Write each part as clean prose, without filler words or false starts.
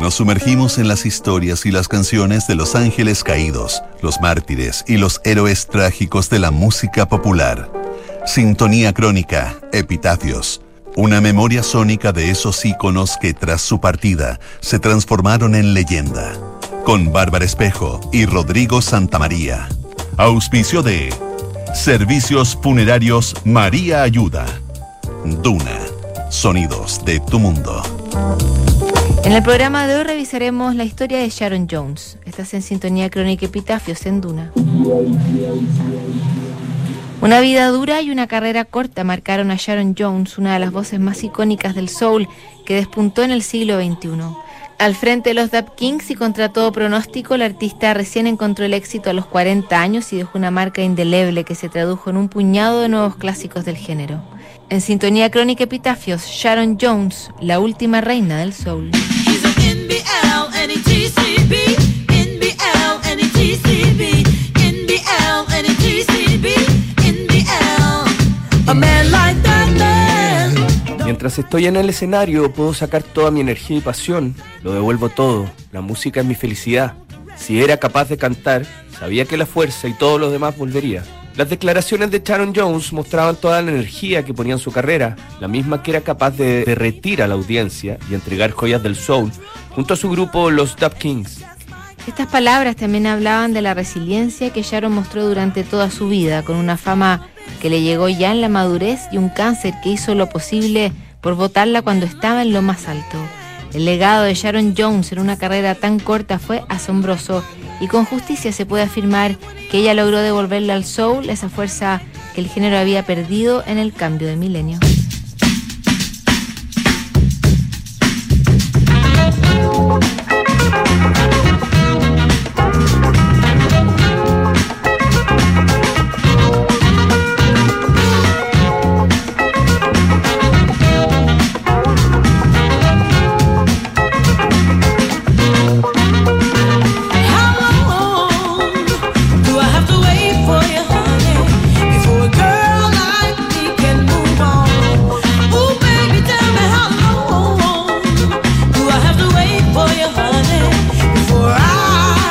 Nos sumergimos en las historias y las canciones de los ángeles caídos, los mártires y los héroes trágicos de la música popular. Sintonía crónica, epitafios. Una memoria sónica de esos íconos que tras su partida se transformaron en leyenda. Con Bárbara Espejo y Rodrigo Santamaría. Auspicio de Servicios Funerarios María Ayuda. Duna. Sonidos de tu mundo. En el programa de hoy revisaremos la historia de Sharon Jones. Estás en Sintonía Crónica Epitafios en Duna. Una vida dura y una carrera corta marcaron a Sharon Jones, una de las voces más icónicas del soul que despuntó en el siglo XXI. Al frente de los Dap Kings y contra todo pronóstico, la artista recién encontró el éxito a los 40 años y dejó una marca indeleble que se tradujo en un puñado de nuevos clásicos del género. En Sintonía Crónica Epitafios, Sharon Jones, la última reina del soul. Mientras estoy en el escenario puedo sacar toda mi energía y pasión, lo devuelvo todo, la música es mi felicidad. Si era capaz de cantar, sabía que la fuerza y todo lo demás volvería. Las declaraciones de Sharon Jones mostraban toda la energía que ponía en su carrera, la misma que era capaz de derretir a la audiencia y entregar joyas del soul, junto a su grupo Los Dap Kings. Estas palabras también hablaban de la resiliencia que Sharon mostró durante toda su vida, con una fama que le llegó ya en la madurez y un cáncer que hizo lo posible por botarla cuando estaba en lo más alto. El legado de Sharon Jones en una carrera tan corta fue asombroso y con justicia se puede afirmar que ella logró devolverle al soul esa fuerza que el género había perdido en el cambio de milenio. For I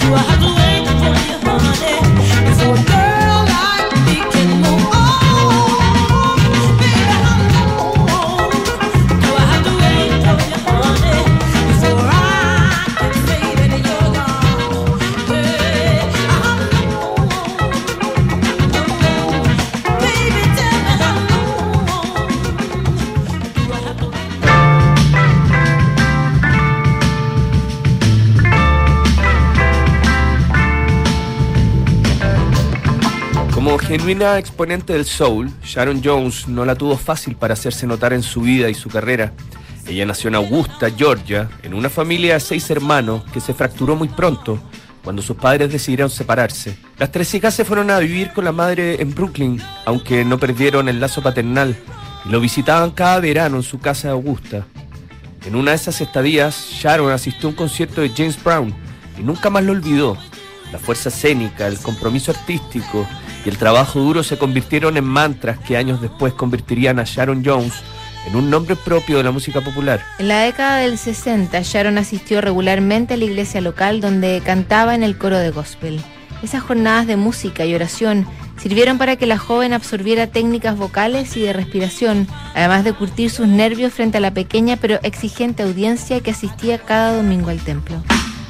Genuina exponente del soul, Sharon Jones no la tuvo fácil para hacerse notar en su vida y su carrera. Ella nació en Augusta, Georgia, en una familia de 6 hermanos que se fracturó muy pronto cuando sus padres decidieron separarse. Las 3 hijas se fueron a vivir con la madre en Brooklyn, aunque no perdieron el lazo paternal, y lo visitaban cada verano en su casa de Augusta. En una de esas estadías, Sharon asistió a un concierto de James Brown y nunca más lo olvidó. La fuerza escénica, el compromiso artístico y el trabajo duro se convirtieron en mantras que años después convertirían a Sharon Jones en un nombre propio de la música popular. En la década del 60, Sharon asistió regularmente a la iglesia local donde cantaba en el coro de gospel. Esas jornadas de música y oración sirvieron para que la joven absorbiera técnicas vocales y de respiración, además de curtir sus nervios frente a la pequeña pero exigente audiencia que asistía cada domingo al templo.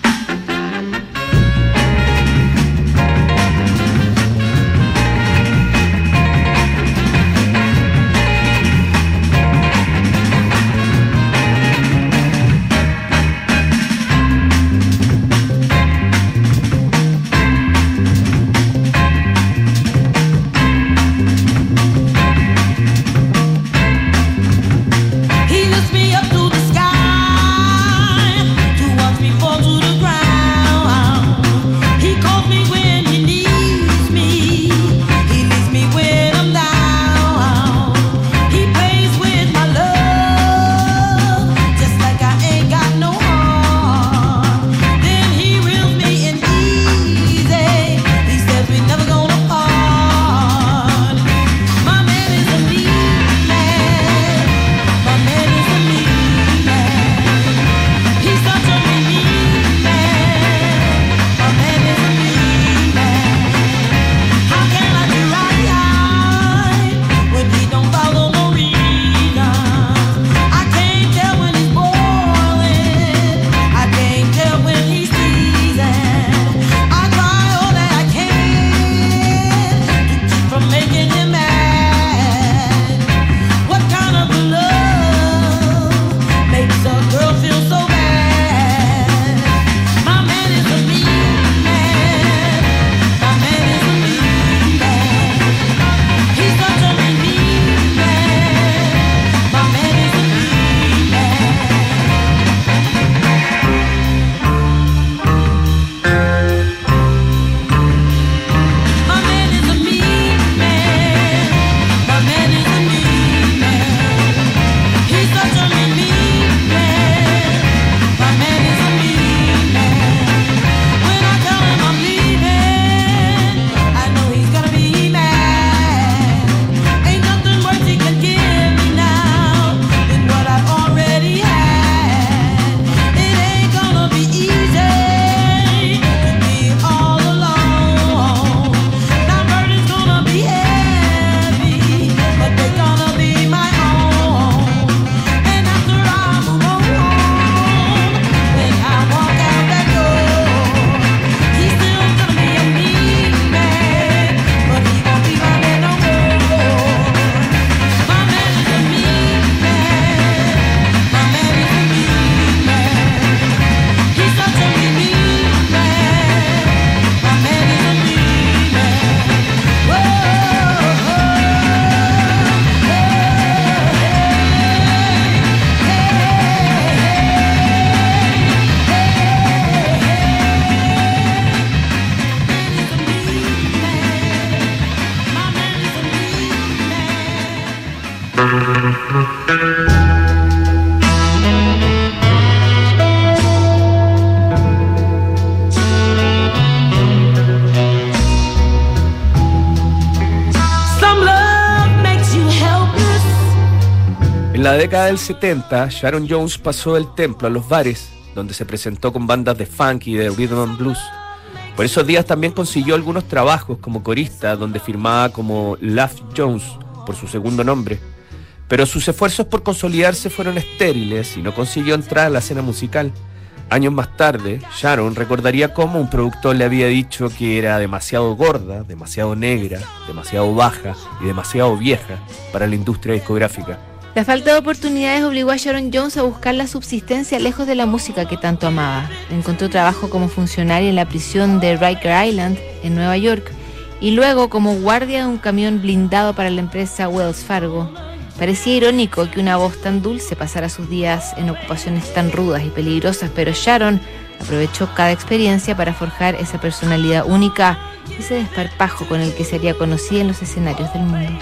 En la década del 70, Sharon Jones pasó del templo a los bares, donde se presentó con bandas de funk y de rhythm and blues. Por esos días también consiguió algunos trabajos como corista, donde firmaba como Love Jones, por su segundo nombre. Pero sus esfuerzos por consolidarse fueron estériles y no consiguió entrar a la escena musical. Años más tarde, Sharon recordaría cómo un productor le había dicho que era demasiado gorda, demasiado negra, demasiado baja y demasiado vieja para la industria discográfica. La falta de oportunidades obligó a Sharon Jones a buscar la subsistencia lejos de la música que tanto amaba. Encontró trabajo como funcionaria en la prisión de Riker Island, en Nueva York, y luego como guardia de un camión blindado para la empresa Wells Fargo. Parecía irónico que una voz tan dulce pasara sus días en ocupaciones tan rudas y peligrosas, pero Sharon aprovechó cada experiencia para forjar esa personalidad única, ese desparpajo con el que sería conocida en los escenarios del mundo.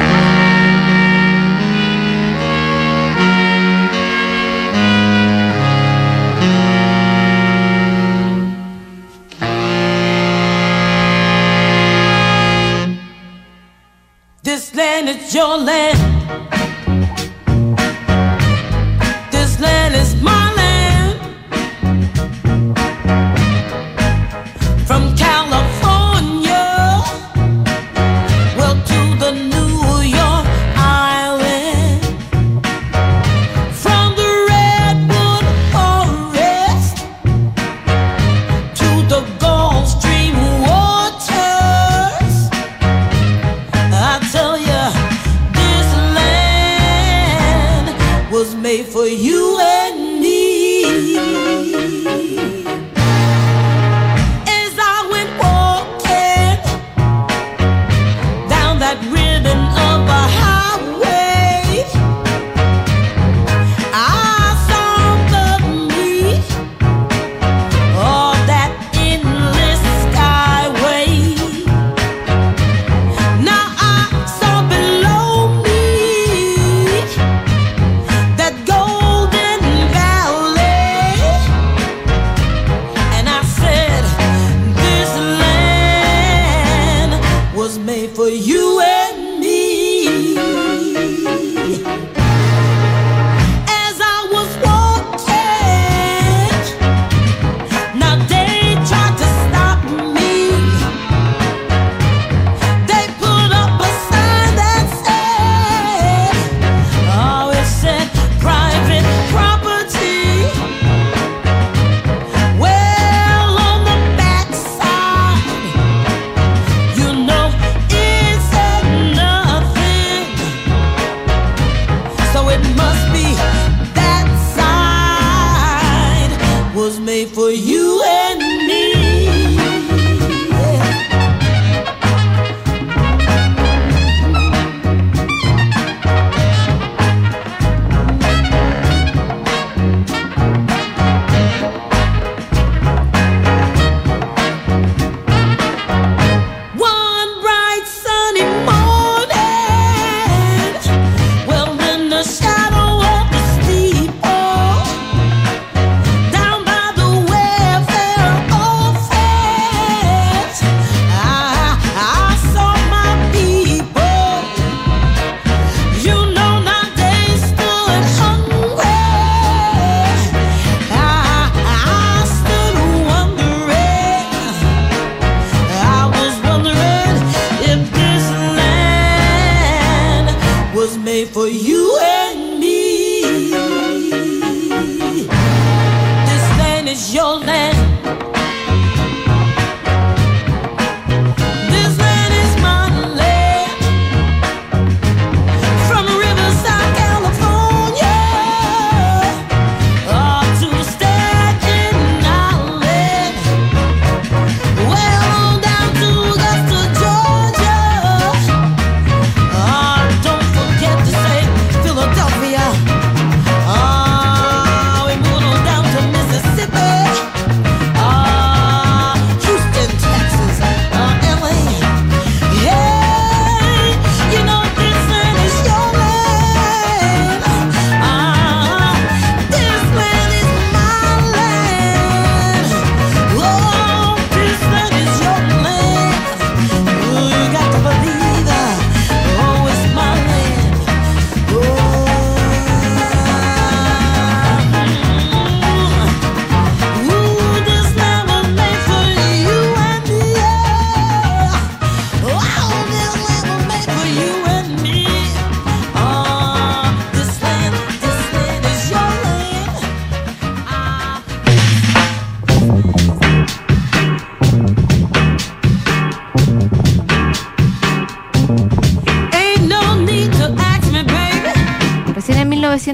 This land is your land. This land is my land. From California, well, to the New York Island. From the Redwood Forest to the Gulf Stream waters. I tell you, this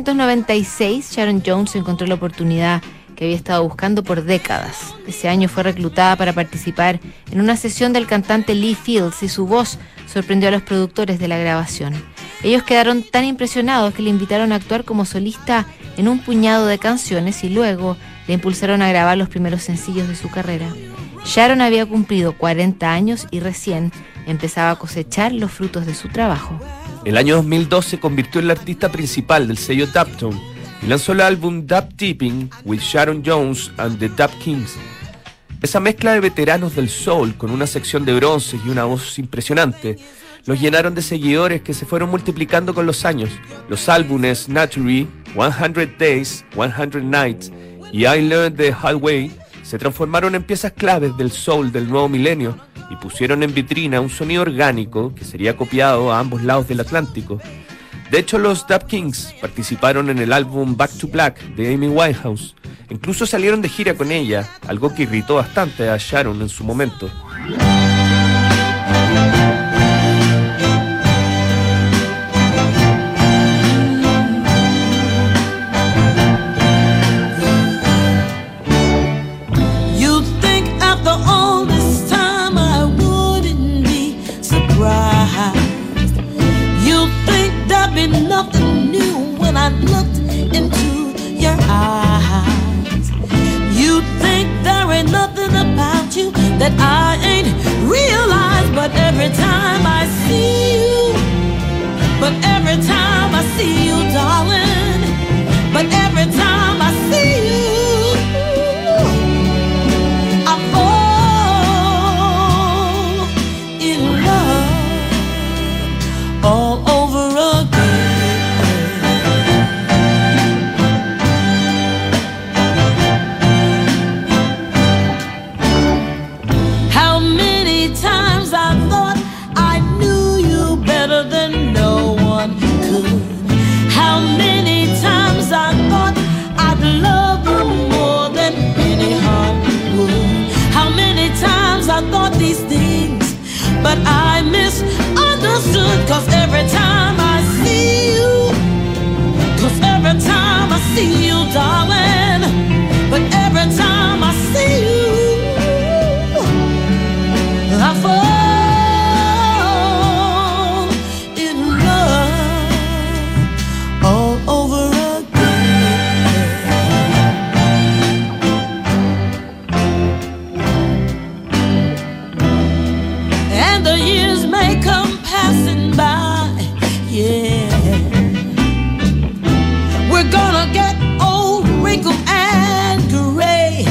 1996, Sharon Jones encontró la oportunidad que había estado buscando por décadas. Ese año fue reclutada para participar en una sesión del cantante Lee Fields y su voz sorprendió a los productores de la grabación. Ellos quedaron tan impresionados que le invitaron a actuar como solista en un puñado de canciones y luego le impulsaron a grabar los primeros sencillos de su carrera. Sharon había cumplido 40 años y recién empezaba a cosechar los frutos de su trabajo. El año 2002 se convirtió en la artista principal del sello Daptone y lanzó el álbum Dub Tipping with Sharon Jones and the Dub Kings. Esa mezcla de veteranos del soul con una sección de bronces y una voz impresionante los llenaron de seguidores que se fueron multiplicando con los años. Los álbumes Naturally, 100 Days, 100 Nights y I Learned the Hard Way se transformaron en piezas claves del soul del nuevo milenio y pusieron en vitrina un sonido orgánico que sería copiado a ambos lados del Atlántico. De hecho, los Dub Kings participaron en el álbum Back to Black de Amy Winehouse. Incluso salieron de gira con ella, algo que irritó bastante a Sharon en su momento. Nothing new when I looked into your eyes. You think there ain't nothing about you that I ain't realized, but every time I see you, but every time I see you, darling, but every time I see you, I fall in love all over again. But I misunderstood, 'cause every time I see you, 'cause every time I see you, darling, but every time I see you, I fall in love all over the years may come passing by, yeah. We're gonna get old, wrinkled, and gray,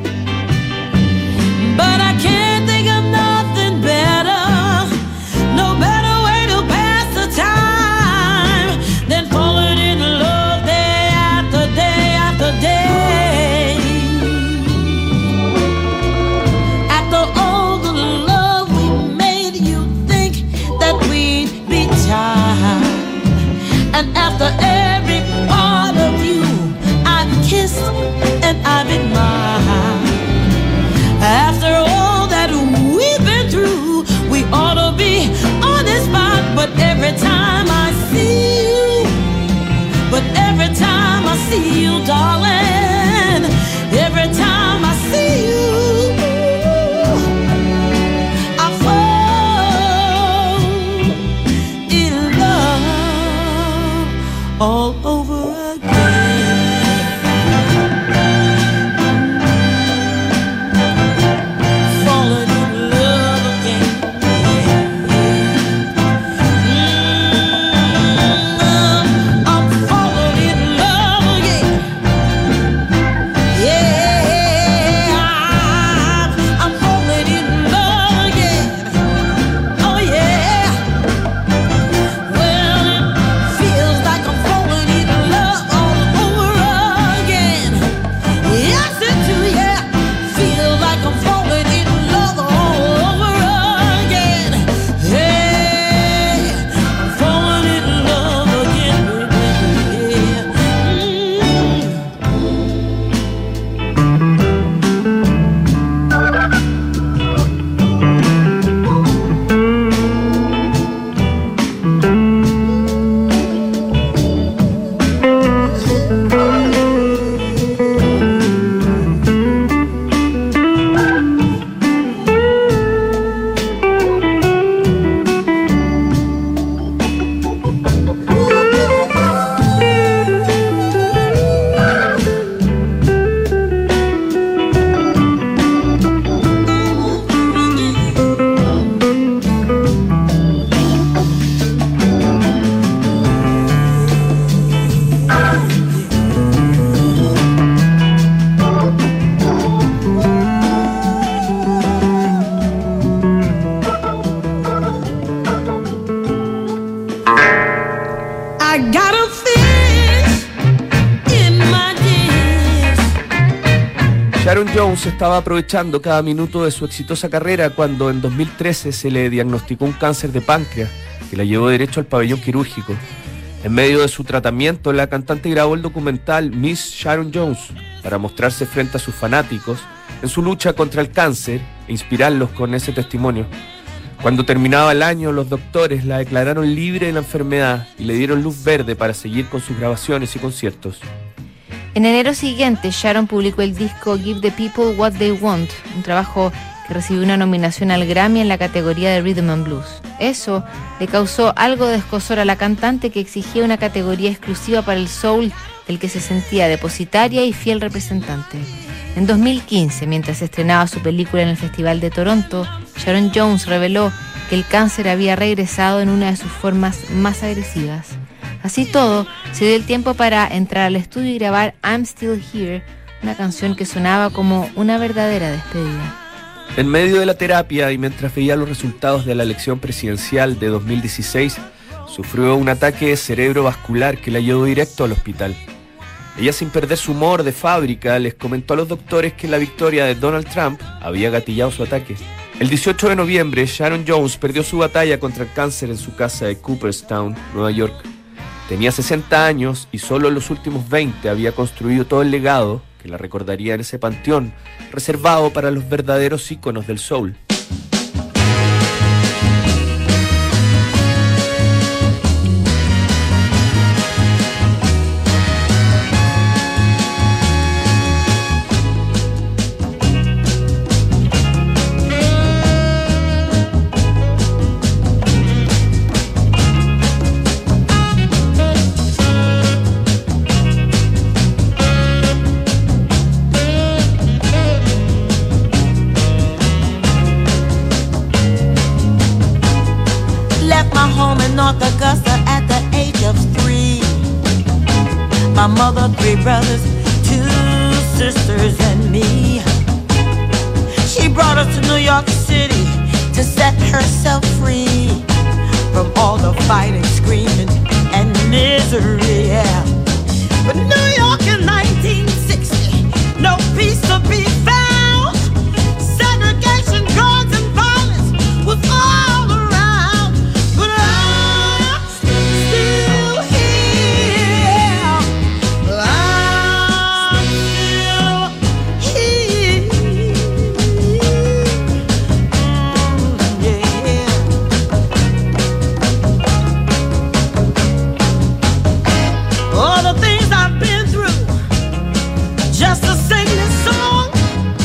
but I can't think of nothing better, no better way to pass the time than falling in love day after day after day. After all the love we made, you think Jones estaba aprovechando cada minuto de su exitosa carrera cuando en 2013 se le diagnosticó un cáncer de páncreas que la llevó derecho al pabellón quirúrgico. En medio de su tratamiento, la cantante grabó el documental Miss Sharon Jones para mostrarse frente a sus fanáticos en su lucha contra el cáncer e inspirarlos con ese testimonio. Cuando terminaba el año, los doctores la declararon libre de la enfermedad y le dieron luz verde para seguir con sus grabaciones y conciertos. En enero siguiente, Sharon publicó el disco Give the People What They Want, un trabajo que recibió una nominación al Grammy en la categoría de Rhythm and Blues. Eso le causó algo de escozor a la cantante, que exigía una categoría exclusiva para el soul del que se sentía depositaria y fiel representante. En 2015, mientras estrenaba su película en el Festival de Toronto, Sharon Jones reveló que el cáncer había regresado en una de sus formas más agresivas. Así todo, se dio el tiempo para entrar al estudio y grabar I'm Still Here, una canción que sonaba como una verdadera despedida. En medio de la terapia y mientras veía los resultados de la elección presidencial de 2016, sufrió un ataque cerebrovascular que la llevó directo al hospital. Ella, sin perder su humor de fábrica, les comentó a los doctores que la victoria de Donald Trump había gatillado su ataque. El 18 de noviembre, Sharon Jones perdió su batalla contra el cáncer en su casa de Cooperstown, Nueva York. Tenía 60 años y solo en los últimos 20 había construido todo el legado que la recordaría en ese panteón reservado para los verdaderos íconos del soul. North Augusta at the age of 3. My mother, 3 brothers, 2 sisters, and me. She brought us to New York City to set herself free from all the fighting, screaming, and misery, yeah. But New York in 1960, no peace to be found. Segregation, guns, and violence was all around. Just to sing this song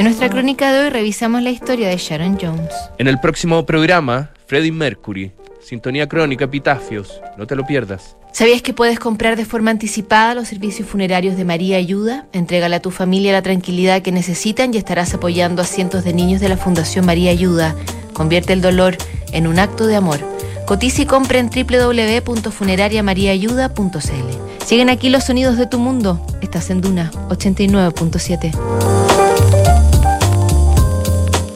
nuestra crónica de hoy revisamos la historia de Sharon Jones. En el próximo programa, Freddie Mercury, Sintonía Crónica, Epitafios. No te lo pierdas. ¿Sabías que puedes comprar de forma anticipada los servicios funerarios de María Ayuda? Entrégale a tu familia la tranquilidad que necesitan y estarás apoyando a cientos de niños de la Fundación María Ayuda. Convierte el dolor en un acto de amor. Cotiza y compra en www.funerariamariaayuda.cl. Siguen aquí los sonidos de tu mundo. Estás en Duna 89.7.